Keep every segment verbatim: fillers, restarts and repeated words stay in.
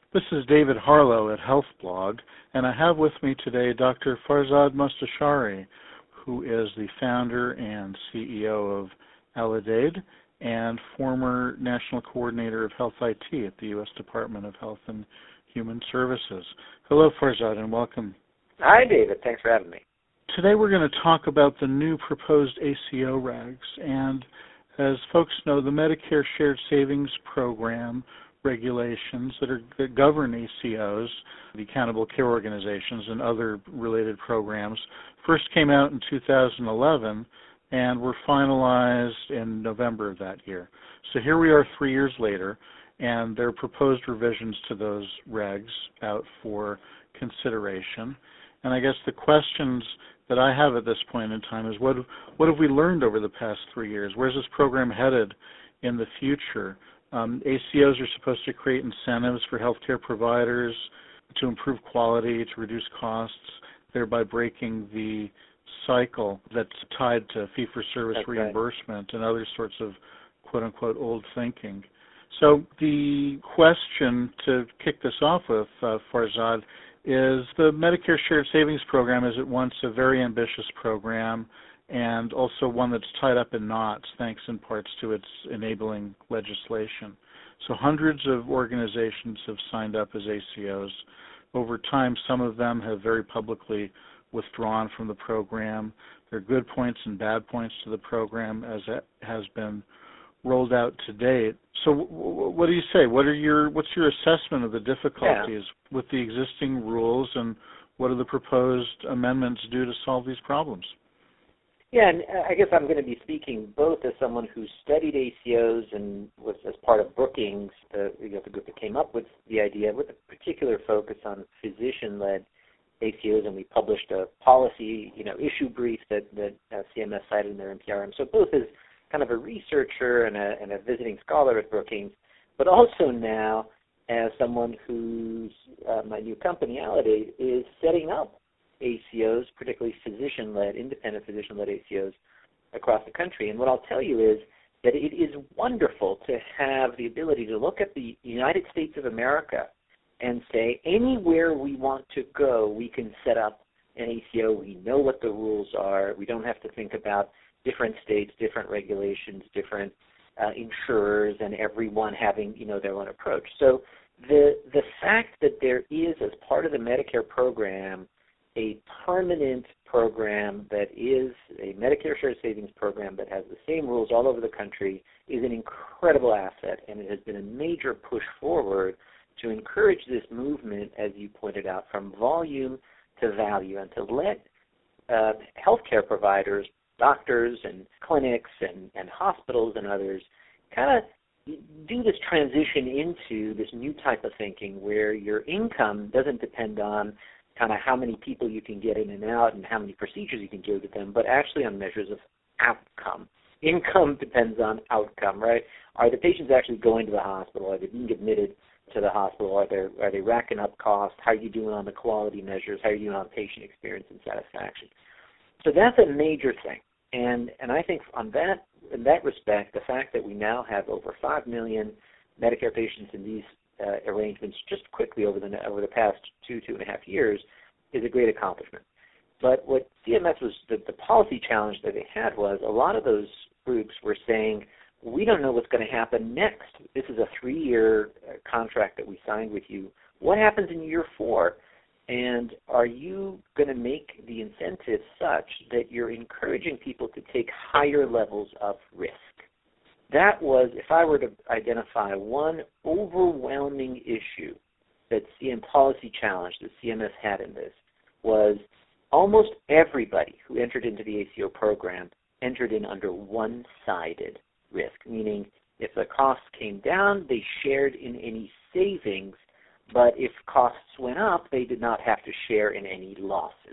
This is David Harlow at HealthBlog, and I have with me today Doctor Farzad Mostashari, who is the founder and C E O of Aledade and former National Coordinator of Health I T at the U S Department of Health and Human Services. Hello, Farzad, and welcome. Hi, David. Thanks for having me. Today we're going to talk about the new proposed A C O regs, and as folks know, the Medicare Shared Savings Program regulations that, are, that govern A C Os, the Accountable Care Organizations, and other related programs, first came out in two thousand eleven and were finalized in November of that year. So here we are three years later, and there are proposed revisions to those regs out for consideration. And I guess the questions that I have at this point in time is what what have we learned over the past three years? Where's this program headed in the future? Um, A C Os are supposed to create incentives for healthcare providers to improve quality, to reduce costs, thereby breaking the cycle that's tied to fee-for-service That's reimbursement right. and other sorts of quote-unquote old thinking. So the question to kick this off with, uh, Farzad, is the Medicare Shared Savings Program is at once a very ambitious program and also one that's tied up in knots, thanks in parts to its enabling legislation. So hundreds of organizations have signed up as A C Os. Over time, some of them have very publicly withdrawn from the program. There are good points and bad points to the program as it has been rolled out to date. So what do you say? What are your what's your assessment of the difficulties yeah. with the existing rules, and what do the proposed amendments do to solve these problems? Yeah, and I guess I'm going to be speaking both as someone who studied A C Os and was as part of Brookings, the, you know, the group that came up with the idea, with a particular focus on physician-led A C Os, and we published a policy, you know, issue brief that, that uh, C M S cited in their N P R M. So both as kind of a researcher and a, and a visiting scholar at Brookings, but also now as someone whose uh, my new company, Aledade, is setting up A C Os, particularly physician-led, independent physician-led A C Os across the country. And what I'll tell you is that it is wonderful to have the ability to look at the United States of America and say anywhere we want to go, we can set up an A C O. We know what the rules are. We don't have to think about different states, different regulations, different uh, insurers, and everyone having, you know, their own approach. So the the fact that there is, as part of the Medicare program, a permanent program that is a Medicare Shared Savings Program that has the same rules all over the country is an incredible asset, and it has been a major push forward to encourage this movement, as you pointed out, from volume to value, and to let uh, healthcare providers, doctors and clinics and, and hospitals and others kind of do this transition into this new type of thinking where your income doesn't depend on kind of how many people you can get in and out and how many procedures you can do with them, but actually on measures of outcome. Income depends on outcome, right? Are the patients actually going to the hospital? Are they being admitted to the hospital? Are they, are they racking up costs? How are you doing on the quality measures? How are you doing on patient experience and satisfaction? So that's a major thing. And and I think on that in that respect, the fact that we now have over five million Medicare patients in these uh, arrangements just quickly over the over the past two, two and a half years is a great accomplishment. But what C M S was, the, the policy challenge that they had was a lot of those groups were saying, we don't know what's going to happen next. This is a three-year contract that we signed with you. What happens in year four? And are you going to make the incentive such that you're encouraging people to take higher levels of risk? That was, if I were to identify one overwhelming issue that C M policy challenge that C M S had in this, was almost everybody who entered into the A C O program entered in under one-sided risk, meaning if the costs came down, they shared in any savings, but if costs went up, they did not have to share in any losses.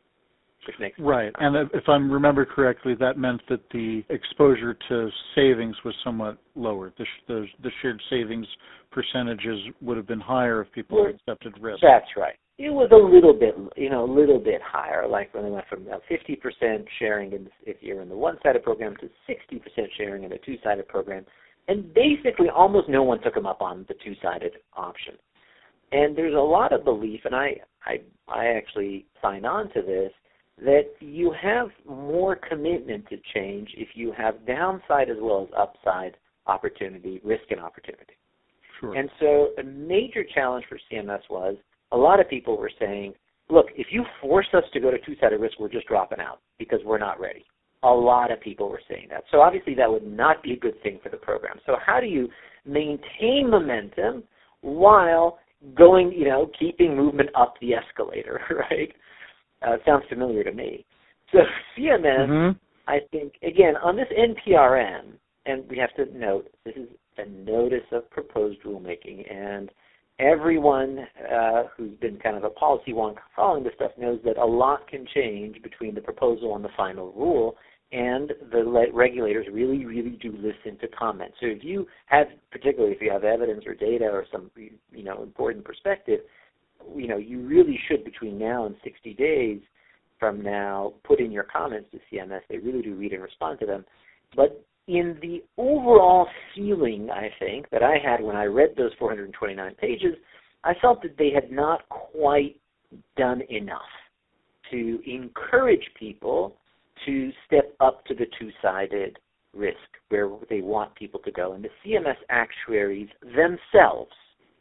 Which makes sense. Right, and if I remember correctly, that meant that the exposure to savings was somewhat lower. The, the, the shared savings percentages would have been higher if people had accepted risk. That's right. It was a little bit, you know, a little bit higher, like when they went from about fifty percent sharing in, if you're in the one-sided program to sixty percent sharing in a two-sided program. And basically almost no one took them up on the two-sided option. And there's a lot of belief, and I, I, I actually sign on to this, that you have more commitment to change if you have downside as well as upside opportunity, risk and opportunity. Sure. And so a major challenge for C M S was a lot of people were saying, look, if you force us to go to two-sided risk, we're just dropping out because we're not ready. A lot of people were saying that. So obviously that would not be a good thing for the program. So how do you maintain momentum while going, you know, keeping movement up the escalator, right? Uh, sounds familiar to me. So C M S, mm-hmm. I think, again, on this N P R M, and we have to note, this is a notice of proposed rulemaking, and everyone uh, who's been kind of a policy wonk following this stuff knows that a lot can change between the proposal and the final rule, and the le- regulators really, really do listen to comments. So if you have, particularly if you have evidence or data or some, you know, important perspective, you know, you really should, between now and sixty days from now, put in your comments to C M S. They really do read and respond to them. But in the overall feeling, I think, that I had when I read those four hundred twenty-nine pages, I felt that they had not quite done enough to encourage people to step up to the two-sided risk where they want people to go. And the C M S actuaries themselves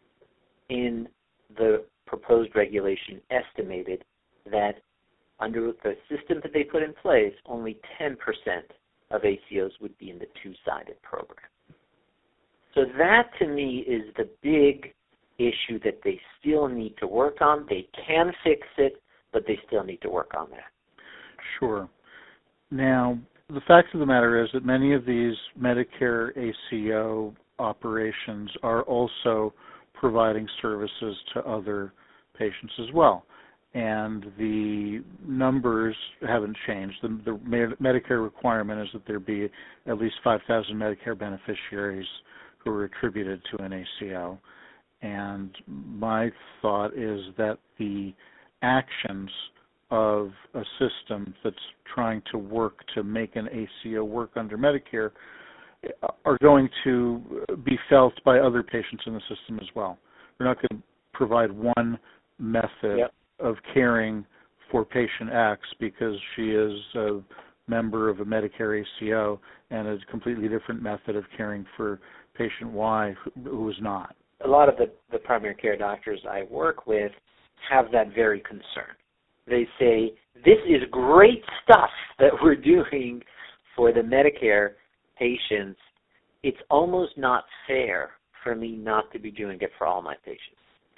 in the proposed regulation estimated that under the system that they put in place, only ten percent of A C Os would be in the two-sided program. So that, to me, is the big issue that they still need to work on. They can fix it, but they still need to work on that. Sure. Now, the fact of the matter is that many of these Medicare A C O operations are also providing services to other patients as well. And the numbers haven't changed. The, the Medicare requirement is that there be at least five thousand Medicare beneficiaries who are attributed to an A C O. And my thought is that the actions of a system that's trying to work to make an A C O work under Medicare are going to be felt by other patients in the system as well. We're not going to provide one method yep. of caring for patient X because she is a member of a Medicare A C O, and a completely different method of caring for patient Y who is not. A lot of the, the primary care doctors I work with have that very concern. They say, this is great stuff that we're doing for the Medicare patients. It's almost not fair for me not to be doing it for all my patients.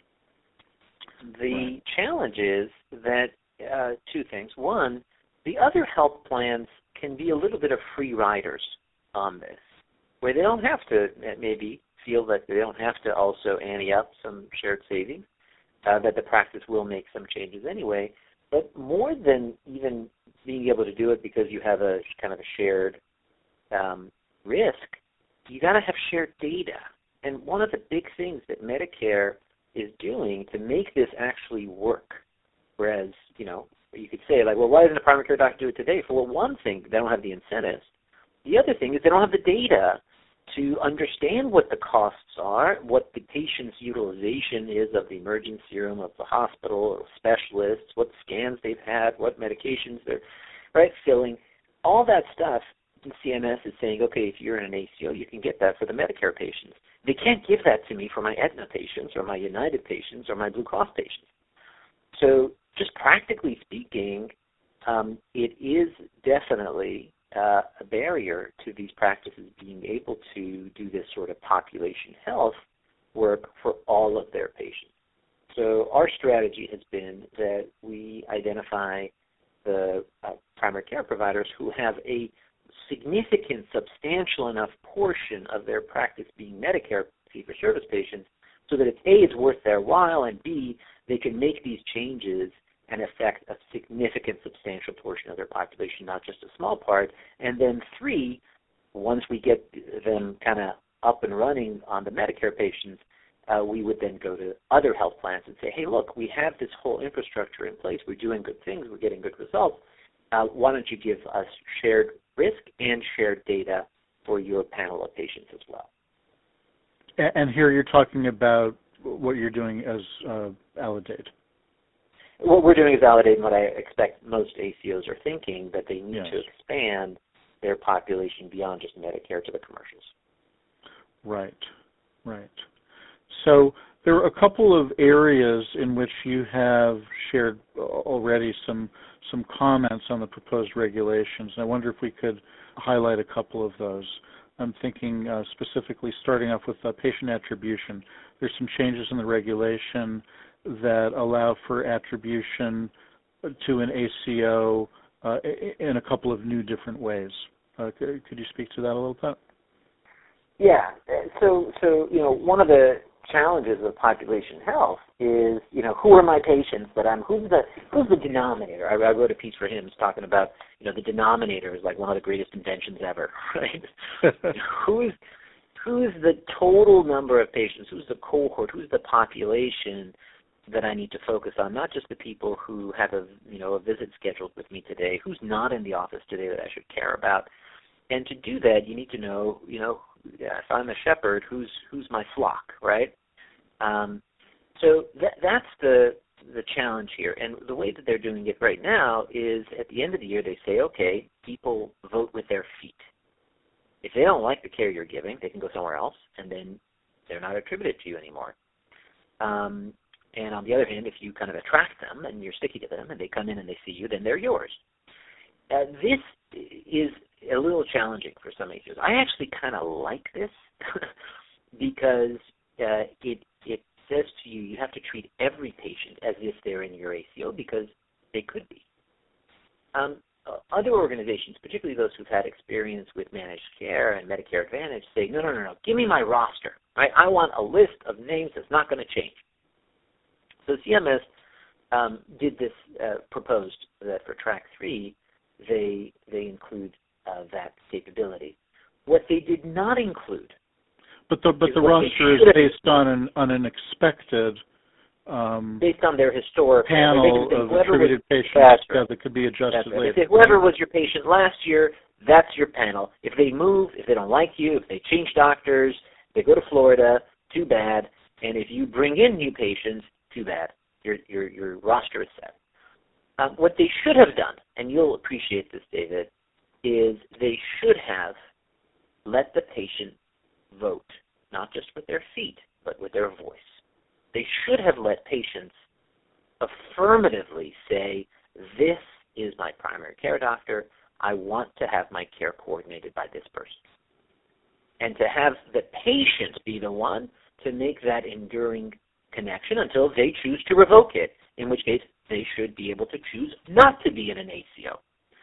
The right. challenge is that uh, two things. One, the other health plans can be a little bit of free riders on this, where they don't have to maybe feel that they don't have to also ante up some shared savings, uh, that the practice will make some changes anyway. But more than even being able to do it because you have a kind of a shared um, risk, you got to have shared data. And one of the big things that Medicare is doing to make this actually work, whereas, you know, you could say, like, well, why doesn't a primary care doctor do it today? For well, one thing, they don't have the incentives. The other thing is they don't have the data to understand what the costs are, what the patient's utilization is of the emergency room, of the hospital, or specialists, what scans they've had, what medications they're right filling. All that stuff, C M S is saying, okay, if you're in an A C O, you can get that for the Medicare patients. They can't give that to me for my Aetna patients or my United patients or my Blue Cross patients. So just practically speaking, um, it is definitely uh, a barrier to these practices being able to do this sort of population health work for all of their patients. So our strategy has been that we identify the uh, primary care providers who have a significant, substantial enough portion of their practice being Medicare fee-for-service patients so that it's A, it's worth their while, and B, they can make these changes and affect a significant, substantial portion of their population, not just a small part. And then three, once we get them kind of up and running on the Medicare patients, uh, we would then go to other health plans and say, hey, look, we have this whole infrastructure in place. We're doing good things. We're getting good results. Uh, why don't you give us shared risk and shared data for your panel of patients as well? And here you're talking about what you're doing as uh, Aledade. What we're doing is validating what I expect most A C Os are thinking, that they need Yes. to expand their population beyond just Medicare to the commercials. Right, right. So there are a couple of areas in which you have shared already some some comments on the proposed regulations. I wonder if we could highlight a couple of those. I'm thinking uh, specifically starting off with uh, patient attribution. There's some changes in the regulation that allow for attribution to an A C O uh, in a couple of new different ways. Uh, could, could you speak to that a little bit? Yeah. So, so you know, one of the challenges of population health is, you know, who are my patients? But I'm who's the who's the denominator? I, I wrote a piece for him talking about, you know, the denominator is like one of the greatest inventions ever, right? who's who's the total number of patients? Who's the cohort? Who's the population that I need to focus on? Not just the people who have a you know a visit scheduled with me today. Who's not in the office today that I should care about? And to do that, you need to know, you know, if I'm a shepherd, who's who's my flock, right? Um, so that, that's the the challenge here. And the way that they're doing it right now is at the end of the year they say, okay, people vote with their feet. If they don't like the care you're giving, they can go somewhere else, and then they're not attributed to you anymore. Um, and on the other hand, if you kind of attract them and you're sticky to them and they come in and they see you, then they're yours. Uh, this is a little challenging for some A C Os. I actually kind of like this because uh, it it says to you you have to treat every patient as if they're in your A C O because they could be. Um, other organizations, particularly those who've had experience with managed care and Medicare Advantage, say, no, no, no, no, give me my roster. Right? I want a list of names that's not going to change. So C M S um, did this, uh, proposed that for track three, they they include uh, that capability. What they did not include, but the but the roster is based on an on an expected um, based on their historic panel say, of attributed patients yeah, that could be adjusted right. later. They say whoever was your patient last year, that's your panel. If they move, if they don't like you, if they change doctors, they go to Florida, too bad. And if you bring in new patients, too bad. Your your your roster is set. Um, what they should have done, and you'll appreciate this, David, is they should have let the patient vote, not just with their feet, but with their voice. They should have let patients affirmatively say, this is my primary care doctor. I want to have my care coordinated by this person. And to have the patient be the one to make that enduring connection until they choose to revoke it, in which case they should be able to choose not to be in an A C O.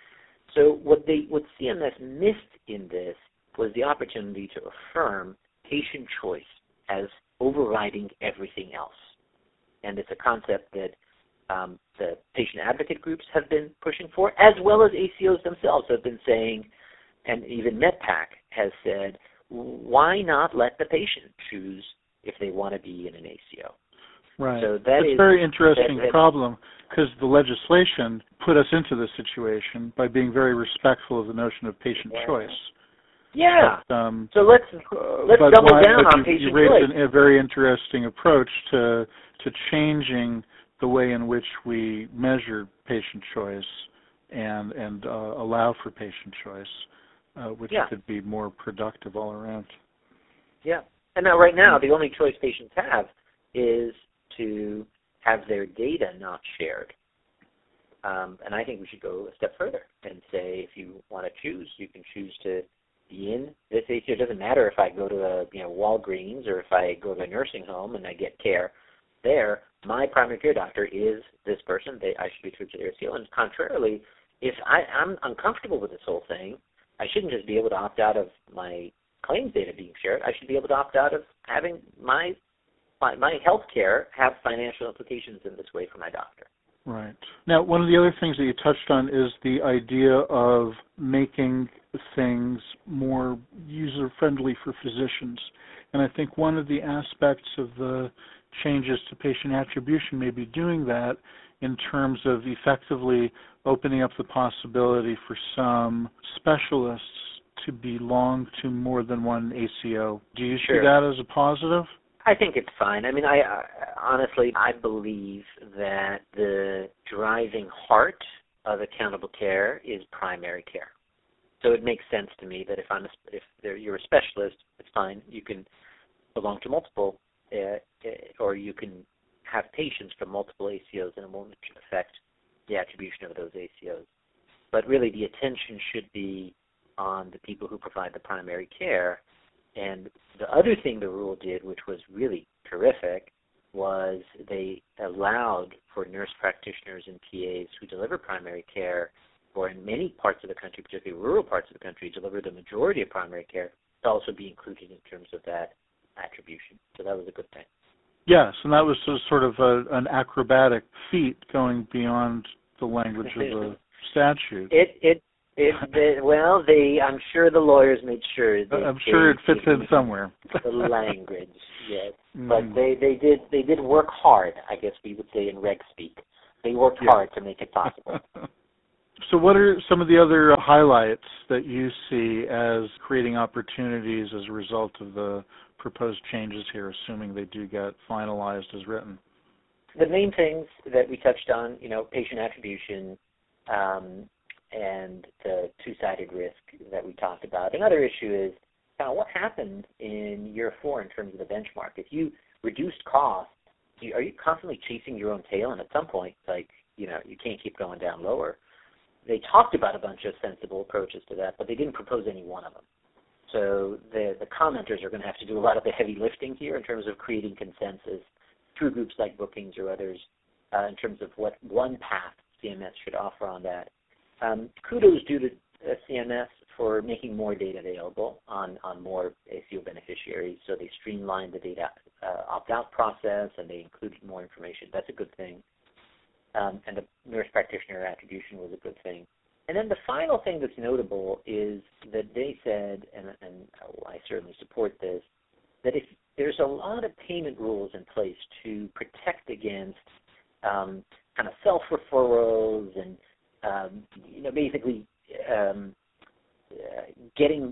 So what they what C M S missed in this was the opportunity to affirm patient choice as overriding everything else. And it's a concept that um, the patient advocate groups have been pushing for, as well as A C Os themselves have been saying, and even MedPAC has said, why not let the patient choose if they want to be in an A C O? Right. So that That's is a very interesting that, that, problem because the legislation put us into this situation by being very respectful of the notion of patient yeah. choice. Yeah. But, um, so let's let's but double why, down but on you, patient you raised choice. An, a very interesting approach to to changing the way in which we measure patient choice and and uh, allow for patient choice, uh, which yeah. could be more productive all around. Yeah. And now, right now, the only choice patients have is to have their data not shared. Um, and I think we should go a step further and say, if you want to choose, you can choose to be in this A C O. It doesn't matter if I go to a you know Walgreens or if I go to a nursing home and I get care there. My primary care doctor is this person. They, I should be treated to their A C O. And contrarily, if I, I'm uncomfortable with this whole thing, I shouldn't just be able to opt out of my claims data being shared. I should be able to opt out of having my my, my health care have financial implications in this way for my doctor. Right. Now, one of the other things that you touched on is the idea of making things more user-friendly for physicians. And I think one of the aspects of the changes to patient attribution may be doing that in terms of effectively opening up the possibility for some specialists to belong to more than one A C O. Do you Sure. see that as a positive? I think it's fine. I mean, I, I honestly, I believe that the driving heart of accountable care is primary care. So it makes sense to me that if I'm a, if you're a specialist, it's fine. You can belong to multiple, uh, or you can have patients from multiple A C Os, and it won't affect the attribution of those A C Os. But really, the attention should be on the people who provide the primary care. And the other thing the rule did, which was really terrific, was they allowed for nurse practitioners and P As who deliver primary care, or in many parts of the country, particularly rural parts of the country, deliver the majority of primary care, to also be included in terms of that attribution. So that was a good thing. Yes, and that was sort of a, an acrobatic feat going beyond the language of the statute. It, it, it, it, well, they, I'm sure the lawyers made sure. They, I'm sure it fits in somewhere. The language, yes, mm. but they, they did, they did work hard. I guess we would say in reg speak. They worked yeah. hard to make it possible. So what are some of the other highlights that you see as creating opportunities as a result of the proposed changes here, assuming they do get finalized as written? The main things that we touched on, you know, patient attribution um, and the two-sided risk that we talked about. Another issue is kind of what happened in year four in terms of the benchmark. If you reduced costs, you, are you constantly chasing your own tail? And at some point, like, you know, you can't keep going down lower. They talked about a bunch of sensible approaches to that, but they didn't propose any one of them. So the, the commenters are going to have to do a lot of the heavy lifting here in terms of creating consensus through groups like Brookings or others uh, in terms of what one path C M S should offer on that. Um, kudos due to uh, C M S for making more data available on, on more A C O beneficiaries. So they streamlined the data uh, opt-out process and they included more information. That's a good thing. Um, and the nurse practitioner attribution was a good thing. And then the final thing that's notable is that they said, and, and I certainly support this, that if there's a lot of payment rules in place to protect against um, kind of self-referrals and, um, you know, basically um, uh, getting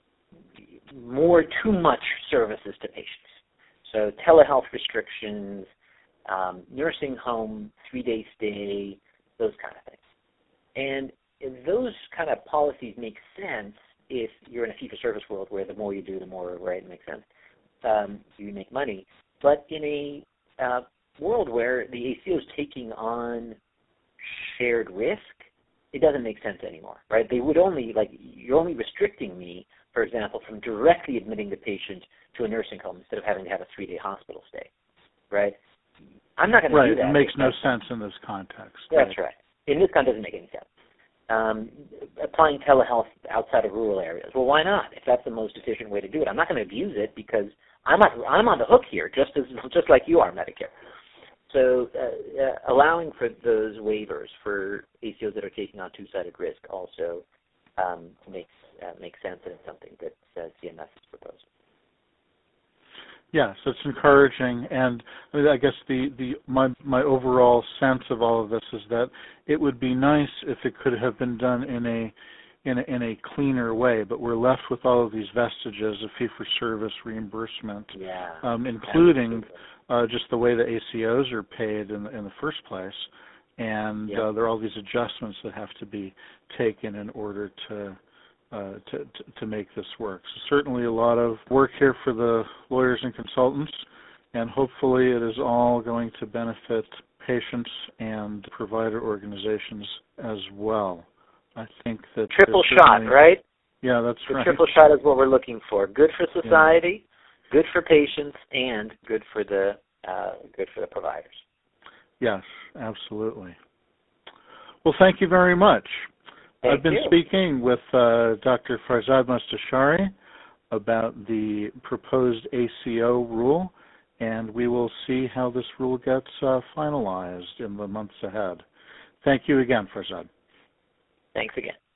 more too much services to patients. So telehealth restrictions, um, nursing home, three-day stay, those kind of things. And those kind of policies make sense if you're in a fee-for-service world where the more you do, the more, right, it makes sense. Um, you make money. But in a uh, world where the A C O is taking on shared risk, it doesn't make sense anymore, right? They would only, like, you're only restricting me, for example, from directly admitting the patient to a nursing home instead of having to have a three-day hospital stay, right? I'm not going right. to do that. It makes no sense in this context. That's right. right. In this context, it doesn't make any sense. Um, applying telehealth outside of rural areas. Well, why not? If that's the most efficient way to do it, I'm not going to abuse it because I'm on, I'm on the hook here, just as just like you are, Medicare. So uh, uh, allowing for those waivers for A C Os that are taking on two-sided risk also um, makes uh, makes sense, and it's something that uh, C M S has proposed. Yes, it's encouraging, and I, mean, I guess the, the my my overall sense of all of this is that it would be nice if it could have been done in a in a, in a cleaner way, but we're left with all of these vestiges of fee-for-service reimbursement, yeah, um, including uh, just the way the A C Os are paid in, in the first place, and yeah. uh, there are all these adjustments that have to be taken in order to Uh, to, to to make this work. So certainly a lot of work here for the lawyers and consultants, and hopefully it is all going to benefit patients and provider organizations as well. I think that triple shot, right? Yeah, that's the right. Triple shot is what we're looking for. Good for society, yeah. good for patients, and good for the uh, good for the providers. Yes, absolutely. Well, thank you very much. Thank I've been you. speaking with uh, Doctor Farzad Mostashari about the proposed A C O rule, and we will see how this rule gets uh, finalized in the months ahead. Thank you again, Farzad. Thanks again.